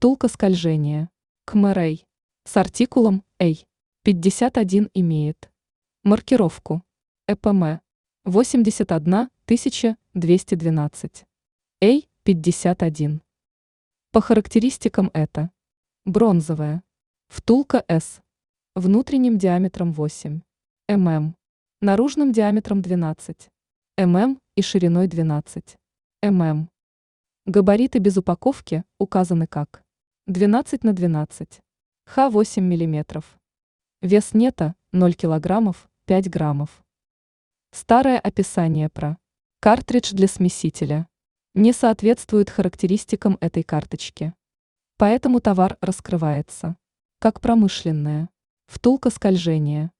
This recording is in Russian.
Втулка скольжения. КМР с артикулом A51 имеет маркировку ЭПМ 81212. A51. По характеристикам это бронзовая втулка С внутренним диаметром 8 мм, наружным диаметром 12 мм и шириной 12 мм. Габариты без упаковки указаны как 12 на 12, Х 8 мм. Вес нета 0 кг 5 граммов. Старое описание про картридж для смесителя не соответствует характеристикам этой карточки. Поэтому товар раскрывается как промышленная втулка скольжения.